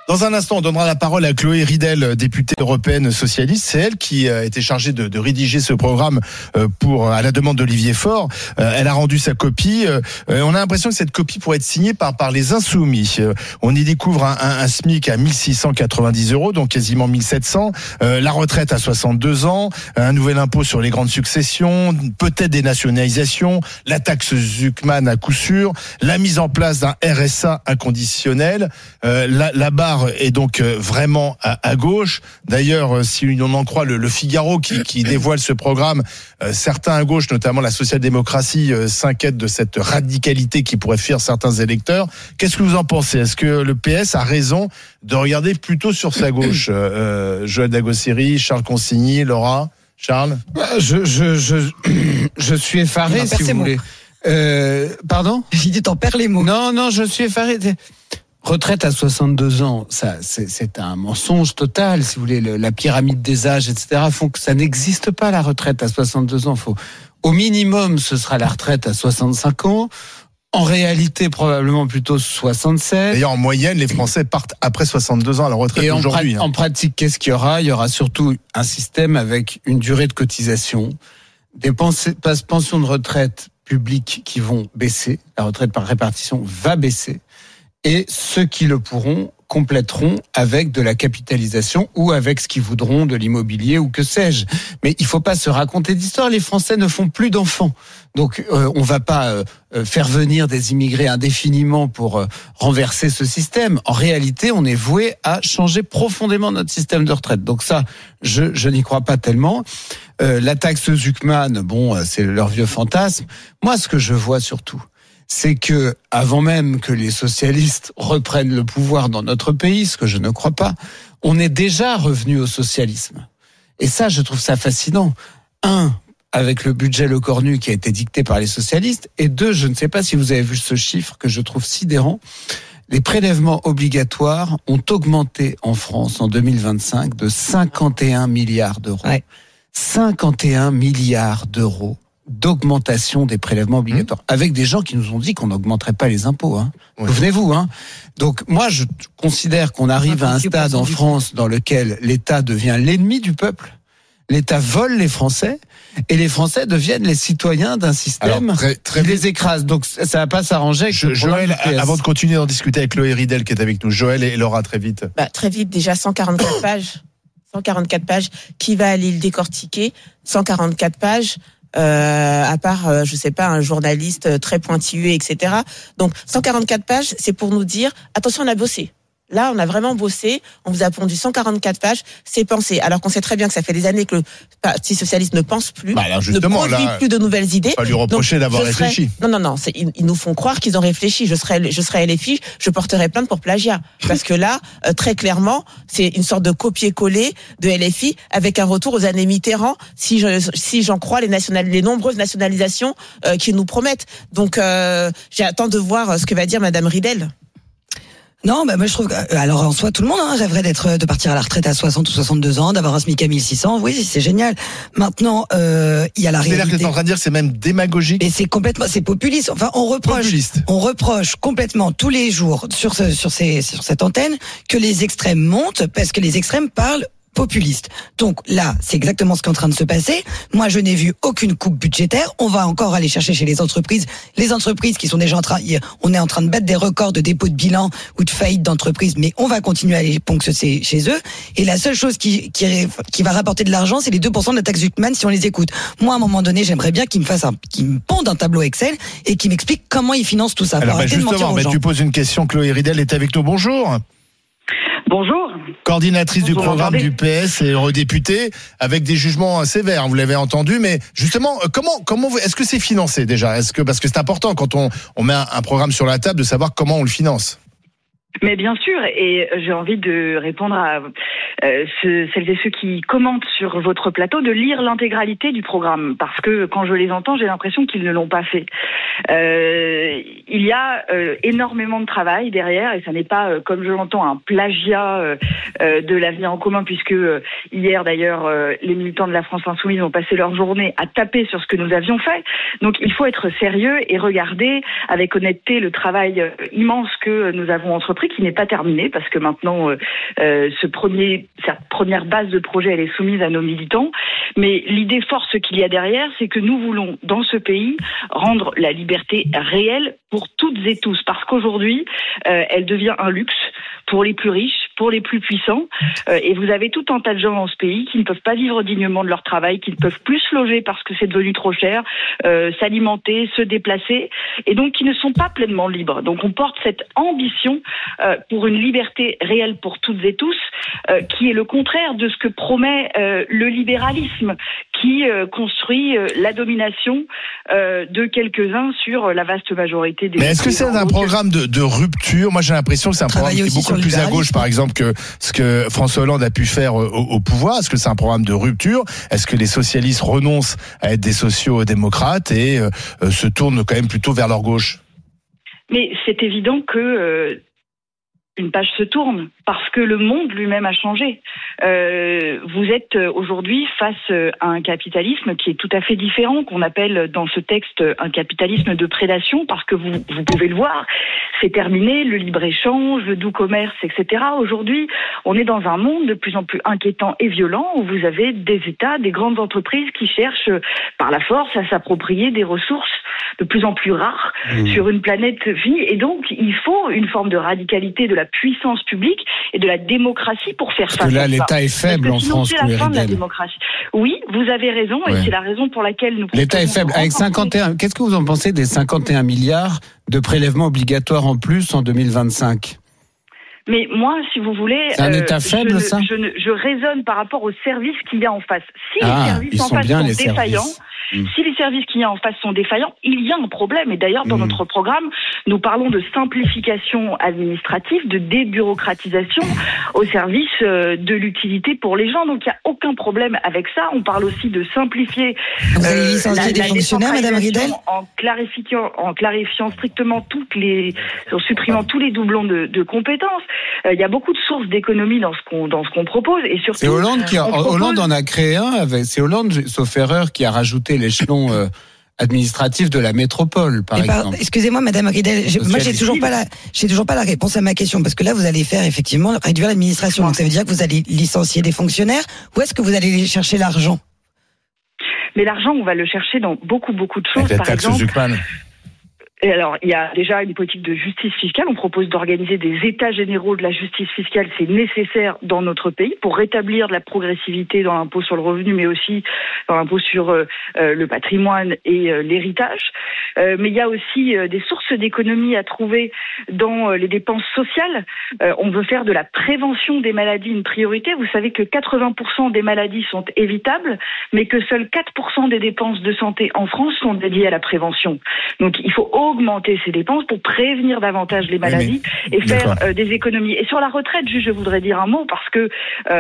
Dans un instant, on donnera la parole à Chloé Ridel, députée européenne socialiste. C'est elle qui a été chargée de rédiger ce programme à la demande d'Olivier Faure. Elle a rendu sa copie. On a l'impression que cette copie pourrait être signée par les Insoumis. On y découvre un SMIC à 1690 €, donc quasiment 1700. La retraite à 62 ans, un nouvel impôt sur les grandes successions, peut-être des nationalisations, la taxe Zuckman à coup sûr, la mise en place d'un RSA inconditionnel. La barre est donc vraiment à gauche. D'ailleurs, si on en croit le Figaro qui dévoile ce programme, certains à gauche, notamment la social-démocratie, s'inquiètent de cette radicalité qui pourrait fuir certains électeurs. Qu'est-ce que vous en pensez ? Est-ce que le PS a raison de regarder plutôt sur sa gauche ? Joël Dagossiri, Charles Consigny, Laura ? Charles ? Je suis effaré, si vous voulez. Pardon ? J'ai dit t'en perds les mots. Non, je suis effaré. Retraite à 62 ans, ça, c'est un mensonge total, si vous voulez. La pyramide des âges, etc., font que ça n'existe pas, la retraite à 62 ans. Au minimum, ce sera la retraite à 65 ans. En réalité, probablement plutôt 67. D'ailleurs, en moyenne, les Français partent après 62 ans à la retraite et aujourd'hui. En pratique, qu'est-ce qu'il y aura ? Il y aura surtout un système avec une durée de cotisation, des pensions de retraite publiques qui vont baisser. La retraite par répartition va baisser. Et ceux qui le pourront compléteront avec de la capitalisation ou avec ce qu'ils voudront, de l'immobilier ou que sais-je. Mais il faut pas se raconter d'histoire. Les Français ne font plus d'enfants. Donc on va pas faire venir des immigrés indéfiniment pour renverser ce système. En réalité, on est voué à changer profondément notre système de retraite. Donc ça, je n'y crois pas tellement. La taxe Zuckman, c'est leur vieux fantasme. Moi, ce que je vois surtout, c'est que, avant même que les socialistes reprennent le pouvoir dans notre pays, ce que je ne crois pas, on est déjà revenu au socialisme. Et ça, je trouve ça fascinant. Avec le budget Le Cornu qui a été dicté par les socialistes, et 2, je ne sais pas si vous avez vu ce chiffre que je trouve sidérant, les prélèvements obligatoires ont augmenté en France en 2025 de 51 milliards d'euros. Ouais. 51 milliards d'euros d'augmentation des prélèvements obligatoires, avec des gens qui nous ont dit qu'on n'augmenterait pas les impôts. Ouais. Souvenez-vous. Donc moi, je considère qu'on arrive à un stade en France dans lequel l'État devient l'ennemi du peuple. L'État vole les Français et les Français deviennent les citoyens d'un système qui les écrase. Donc ça va pas s'arranger avec Joël, avant de continuer d'en discuter avec Chloé Ridel qui est avec nous, Joël et Laura, très vite. Très vite, déjà 144 pages. 144 pages, qui va aller le décortiquer ? 144 pages, à part, je sais pas, un journaliste très pointilleux, etc. Donc 144 pages, c'est pour nous dire, attention, on a bossé. Là, on a vraiment bossé, on vous a pondu 144 pages, c'est pensé. Alors qu'on sait très bien que ça fait des années que le Parti socialiste ne pense plus, ne produit plus de nouvelles idées. Pas lui reprocher d'avoir réfléchi. Non, ils nous font croire qu'ils ont réfléchi. Je serais LFI, je porterai plainte pour plagiat. Parce que là, très clairement, c'est une sorte de copier-coller de LFI avec un retour aux années Mitterrand, si j'en crois les nombreuses nationalisations qu'ils nous promettent. Donc, j'attends de voir ce que va dire Madame Ridel. Non, moi je trouve que, alors en soi tout le monde rêverait de partir à la retraite à 60 ou 62 ans, d'avoir un SMIC à 1600. Oui, c'est génial. Maintenant, il y a la réalité. C'est-à-dire que t'es en train de dire c'est même démagogique. Et c'est populiste. Enfin, on reproche complètement tous les jours sur cette antenne que les extrêmes montent parce que les extrêmes parlent populiste. Donc là, c'est exactement ce qui est en train de se passer. Moi, je n'ai vu aucune coupe budgétaire. On va encore aller chercher chez les entreprises qui sont déjà on est en train de battre des records de dépôt de bilan ou de faillite d'entreprises, mais on va continuer à aller ponctionner chez eux. Et la seule chose qui va rapporter de l'argent, c'est les 2% de la taxe Zuckman si on les écoute. Moi, à un moment donné, j'aimerais bien qu'ils me pondent un tableau Excel et qu'ils m'expliquent comment ils financent tout ça. Alors, justement, tu poses une question. Chloé Ridel est avec nous. Bonjour. Bonjour. Coordinatrice du programme du PS et eurodéputée, avec des jugements sévères, vous l'avez entendu, mais justement, comment est-ce que c'est financé déjà ? Parce que c'est important quand on met un programme sur la table de savoir comment on le finance. Mais bien sûr, et j'ai envie de répondre à celles et ceux qui commentent sur votre plateau, de lire l'intégralité du programme, parce que quand je les entends, j'ai l'impression qu'ils ne l'ont pas fait. il y a énormément de travail derrière, et ça n'est pas, comme je l'entends, un plagiat de l'avenir en commun, puisque hier d'ailleurs, les militants de la France Insoumise ont passé leur journée à taper sur ce que nous avions fait. Donc il faut être sérieux et regarder avec honnêteté le travail immense que nous avons entrepris, qui n'est pas terminé, parce que maintenant, cette première base de projet, elle est soumise à nos militants. Mais l'idée force qu'il y a derrière, c'est que nous voulons, dans ce pays, rendre la liberté réelle pour toutes et tous, parce qu'aujourd'hui, elle devient un luxe pour les plus riches, pour les plus puissants, et vous avez tout un tas de gens dans ce pays qui ne peuvent pas vivre dignement de leur travail, qui ne peuvent plus se loger parce que c'est devenu trop cher, s'alimenter, se déplacer, et donc qui ne sont pas pleinement libres. Donc on porte cette ambition pour une liberté réelle pour toutes et tous, qui est le contraire de ce que promet le libéralisme, qui construit la domination de quelques-uns sur la vaste majorité des... Mais est-ce que c'est un programme de rupture ? Moi j'ai l'impression que c'est un programme qui est beaucoup plus à gauche, par exemple, que ce que François Hollande a pu faire au pouvoir. Est-ce que c'est un programme de rupture ? Est-ce que les socialistes renoncent à être des sociaux-démocrates et se tournent quand même plutôt vers leur gauche ? Mais c'est évident que une page se tourne, parce que le monde lui-même a changé. Vous êtes aujourd'hui face à un capitalisme qui est tout à fait différent, qu'on appelle dans ce texte un capitalisme de prédation, parce que vous pouvez le voir, c'est terminé, le libre-échange, le doux commerce, etc. Aujourd'hui, on est dans un monde de plus en plus inquiétant et violent, où vous avez des États, des grandes entreprises qui cherchent par la force à s'approprier des ressources de plus en plus rares sur une planète vie. Et donc, il faut une forme de radicalité de la puissance publique et de la démocratie pour faire face à ça. Parce que là, l'État est faible en France. C'est la fin de la démocratie. Oui, vous avez raison, et c'est la raison pour laquelle nous... L'État est faible. Avec 51, qu'est-ce que vous en pensez des 51 milliards de prélèvements obligatoires en plus en 2025 ? Mais moi, si vous voulez, c'est un État faible, ça ? Je raisonne par rapport aux services qu'il y a en face. Si les services en face sont défaillants, si les services qu'il y a en face sont défaillants, il y a un problème. Et d'ailleurs, dans notre programme, nous parlons de simplification administrative, de débureaucratisation au service de l'utilité pour les gens. Donc, il n'y a aucun problème avec ça. On parle aussi de simplifier vous allez licencier des fonctionnaires, Madame Ridel, en clarifiant strictement en supprimant tous les doublons de compétences. Il y a beaucoup de sources d'économie dans ce qu'on propose, et surtout. C'est Hollande en a créé un. C'est Hollande, sauf erreur, qui a rajouté l'échelon administratif de la métropole, par exemple. Excusez-moi, Madame Ridel, moi j'ai toujours pas la réponse à ma question, parce que là vous allez faire effectivement réduire l'administration. Donc ça veut dire que vous allez licencier des fonctionnaires. Où est-ce que vous allez chercher l'argent ? Mais l'argent, on va le chercher dans beaucoup de choses. Par exemple. Et alors, il y a déjà une politique de justice fiscale. On propose d'organiser des états généraux de la justice fiscale. C'est nécessaire dans notre pays pour rétablir de la progressivité dans l'impôt sur le revenu, mais aussi dans l'impôt sur le patrimoine et l'héritage. Mais il y a aussi des sources d'économie à trouver dans les dépenses sociales. On veut faire de la prévention des maladies une priorité. Vous savez que 80% des maladies sont évitables, mais que seuls 4% des dépenses de santé en France sont dédiées à la prévention. Donc, il faut augmenter ces dépenses pour prévenir davantage les maladies et faire des économies. Et sur la retraite, juste, je voudrais dire un mot, parce que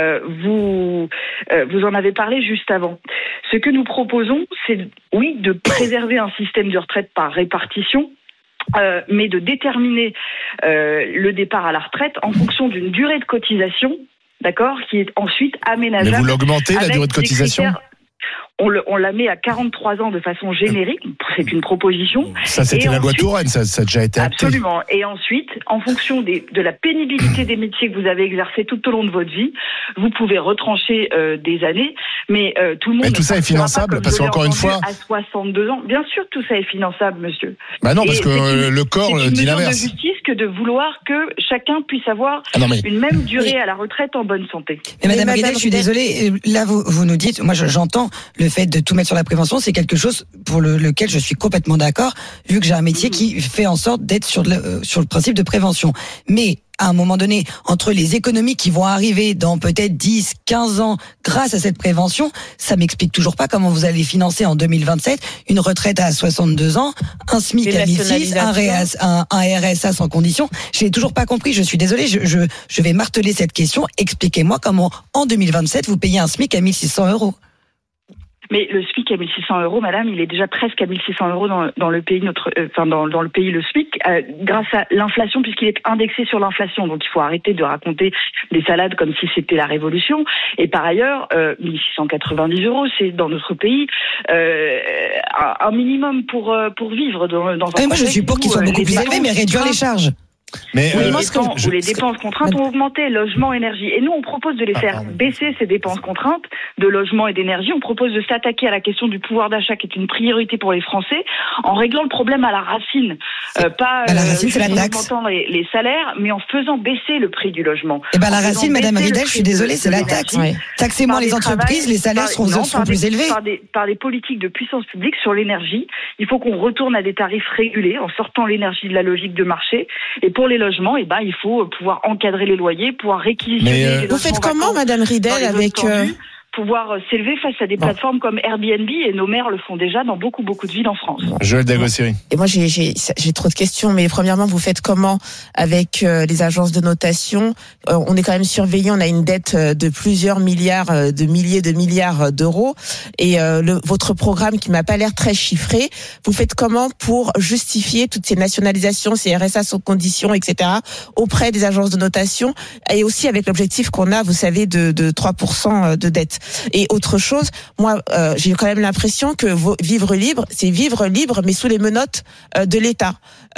vous en avez parlé juste avant. Ce que nous proposons, c'est, oui, de préserver un système de retraite par répartition, mais de déterminer le départ à la retraite en fonction d'une durée de cotisation, d'accord, qui est ensuite aménageable. Mais vous l'augmentez, la durée de cotisation ? On la met à 43 ans de façon générique, c'est une proposition. Ça, c'était la loi Touraine, ça a déjà été acté. Absolument. Et ensuite, en fonction de la pénibilité des métiers que vous avez exercés tout au long de votre vie, vous pouvez retrancher des années, mais tout le monde... Mais tout ça est finançable, parce qu'encore une fois... À 62 ans, bien sûr, tout ça est finançable, monsieur. Bah non, parce que le corps dit l'inverse. C'est une mesure de justice que de vouloir que chacun puisse avoir une même durée à la retraite en bonne santé. Mais Madame Ridel, je suis désolée, là vous nous dites, moi j'entends le fait de tout mettre sur la prévention, c'est quelque chose pour lequel je suis complètement d'accord, vu que j'ai un métier qui fait en sorte d'être sur le principe de prévention. Mais à un moment donné, entre les économies qui vont arriver dans peut-être 10, 15 ans grâce à cette prévention, ça m'explique toujours pas comment vous allez financer en 2027 une retraite à 62 ans, un SMIC à 1006, un RSA sans condition. Je n'ai toujours pas compris, je suis désolée, je vais marteler cette question. Expliquez-moi comment en 2027 vous payez un SMIC à 1 600 €. Mais le SMIC à 1 600 €, madame, il est déjà presque à 1 600 € dans le pays, dans le pays, le SMIC, grâce à l'inflation, puisqu'il est indexé sur l'inflation. Donc, il faut arrêter de raconter des salades comme si c'était la révolution. Et par ailleurs, 1 690 €, c'est dans notre pays un minimum pour vivre dans un moi, je suis pour qu'il soit beaucoup plus élevé, mais réduire les charges. Mais les dépenses contraintes ont augmenté, logement, énergie. Et nous, on propose de les faire baisser, ces dépenses contraintes de logement et d'énergie. On propose de s'attaquer à la question du pouvoir d'achat, qui est une priorité pour les Français, en réglant le problème à la racine. Pas la racine, c'est la taxe. En augmentant les salaires, mais en faisant baisser le prix du logement. Et la racine, Madame Ridel, je suis désolée, c'est la taxe. Taxez moins les entreprises, les salaires seront plus élevés. Par des politiques de puissance publique sur l'énergie. Il faut qu'on retourne à des tarifs régulés, en sortant l'énergie de la logique de marché. Et pour les logements, il faut pouvoir encadrer les loyers, pouvoir réquisitionner. Vous faites comment, Madame Ridel, avec pouvoir s'élever face à des plateformes comme Airbnb, et nos maires le font déjà dans beaucoup de villes en France. Joël Dagossiri. Et moi j'ai trop de questions, mais premièrement, vous faites comment avec les agences de notation? On est quand même surveillé, on a une dette de plusieurs milliards, de milliers de milliards d'euros, et votre programme qui m'a pas l'air très chiffré, vous faites comment pour justifier toutes ces nationalisations, ces RSA sans conditions, etc., auprès des agences de notation, et aussi avec l'objectif qu'on a, vous savez, de 3% de dette? Et autre chose, moi, j'ai quand même l'impression que vivre libre, c'est vivre libre, mais sous les menottes de l'État.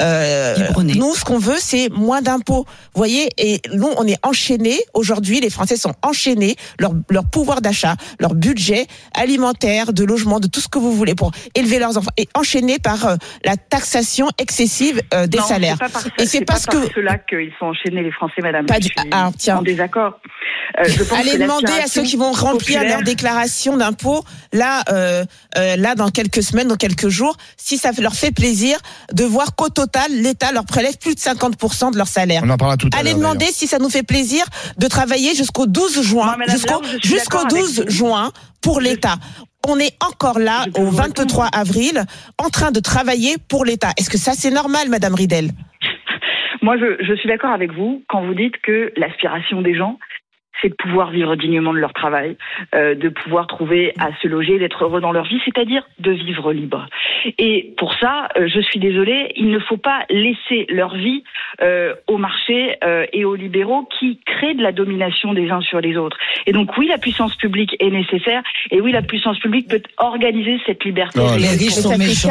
Nous, ce qu'on veut, c'est moins d'impôts. Vous voyez, et nous, on est enchaînés. Aujourd'hui, les Français sont enchaînés, leur pouvoir d'achat, leur budget alimentaire, de logement, de tout ce que vous voulez pour élever leurs enfants, est enchaîné par la taxation excessive des salaires. Et c'est parce que cela qu'ils sont enchaînés, les Français, madame. En désaccord. Allez demander à ceux qui vont remplir leur déclaration d'impôt là dans quelques semaines, dans quelques jours, si ça leur fait plaisir de voir qu'au total l'État leur prélève plus de 50% de leur salaire. On en parlera tout à l'heure. Allez demander si ça nous fait plaisir de travailler jusqu'au 12 juin, jusqu'au 12 juin pour l'État. On est encore là au 23 avril en train de travailler pour l'État. Est-ce que ça c'est normal, Madame Ridel? Moi, je suis d'accord avec vous quand vous dites que l'aspiration des gens, c'est de pouvoir vivre dignement de leur travail, de pouvoir trouver à se loger, d'être heureux dans leur vie, c'est-à-dire de vivre libre. Et pour ça, je suis désolée, il ne faut pas laisser leur vie au marché et aux libéraux qui créent de la domination des uns sur les autres. Et donc oui, la puissance publique est nécessaire, et oui, la puissance publique peut organiser cette liberté. Les riches sont méchants.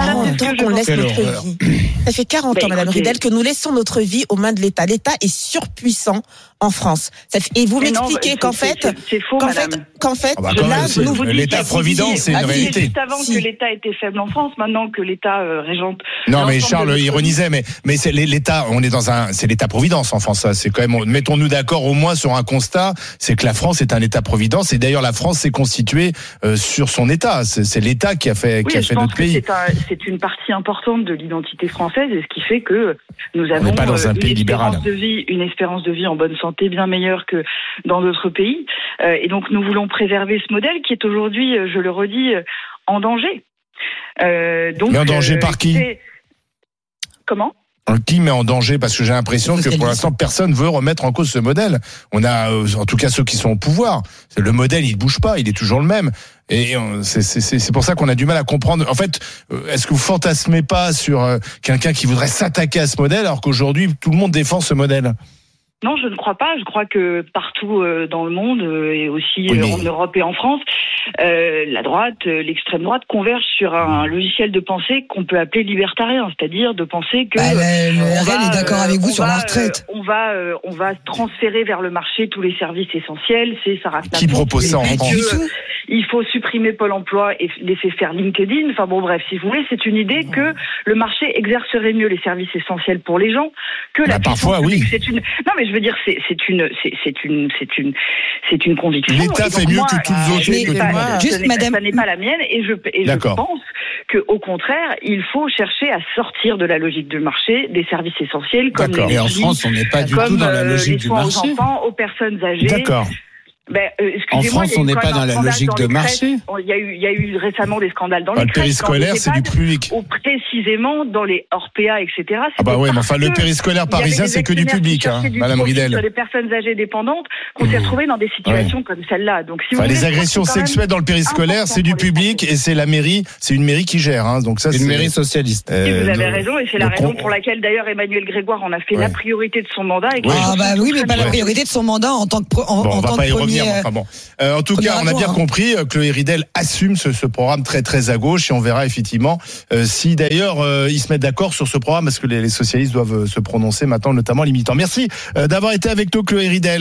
Ça fait 40 ans, Madame Ridel, que nous laissons notre vie aux mains de l'État. L'État est surpuissant en France. Et vous m'expliquez qu'en fait, c'est faux, madame. L'État-providence, c'est une réalité. Juste avant que l'État était faible en France, maintenant que l'État régente. Non, mais Charles ironisait, mais c'est l'État, c'est l'État-providence en France. Ça, c'est quand même, mettons-nous d'accord au moins sur un constat, c'est que la France est un État-providence, et d'ailleurs la France s'est constituée sur son État. C'est l'État qui a fait notre pays. C'est une partie importante de l'identité française, et ce qui fait que nous avons une espérance de vie en bonne santé bien meilleure que dans d'autres pays. Et donc nous voulons préserver ce modèle qui est aujourd'hui, je le redis, en danger. Mais en danger par qui? Comment? Qui met en danger? Parce que j'ai l'impression que pour l'instant personne veut remettre en cause ce modèle. On a, en tout cas ceux qui sont au pouvoir, le modèle il ne bouge pas, il est toujours le même. Et c'est pour ça qu'on a du mal à comprendre. En fait, est-ce que vous fantasmez pas sur quelqu'un qui voudrait s'attaquer à ce modèle alors qu'aujourd'hui tout le monde défend ce modèle? Non, je ne crois pas. Je crois que partout dans le monde, et aussi en Europe et en France, la droite, l'extrême droite convergent sur un logiciel de pensée qu'on peut appeler libertarien, c'est-à-dire de penser que RN est d'accord avec vous sur la retraite. On va transférer vers le marché tous les services essentiels. C'est Sarah Snapper qui propose ça en France. Il faut supprimer Pôle emploi et laisser faire LinkedIn. Enfin bon, bref, si vous voulez, c'est une idée que le marché exercerait mieux les services essentiels pour les gens que la parfois, publique. Oui. Non, mais je veux dire, c'est une conviction. L'État fait mieux que tous les autres. Juste, madame, ça n'est pas la mienne, et je pense que, au contraire, il faut chercher à sortir de la logique du marché des services essentiels comme l'énergie. Et en France, on n'est pas du tout dans la logique du marché. Les soins aux enfants, aux personnes âgées. D'accord. En France, on n'est pas dans la logique de marché. Il y a eu récemment des scandales dans les crèches. Le périscolaire, c'est du public. Ou précisément dans les hors-PA, etc. Ah bah ouais, mais enfin, le périscolaire parisien, c'est que du public, Madame Ridel. Sur des personnes âgées dépendantes qu'on s'est retrouvées dans des situations comme celle-là. Donc, si les agressions sexuelles dans le périscolaire, c'est du public et c'est la mairie, c'est une mairie qui gère. Donc ça, c'est une mairie socialiste. Et vous avez raison, et c'est la raison pour laquelle d'ailleurs Emmanuel Grégoire en a fait la priorité de son mandat. Oui, mais pas la priorité de son mandat en tant que on va pas y revenir. Enfin bon. En tout cas, on a bien compris. Chloé Ridel assume ce programme très très à gauche et on verra effectivement si d'ailleurs ils se mettent d'accord sur ce programme parce que les socialistes doivent se prononcer maintenant, notamment les militants. Merci d'avoir été avec nous, Chloé Ridel.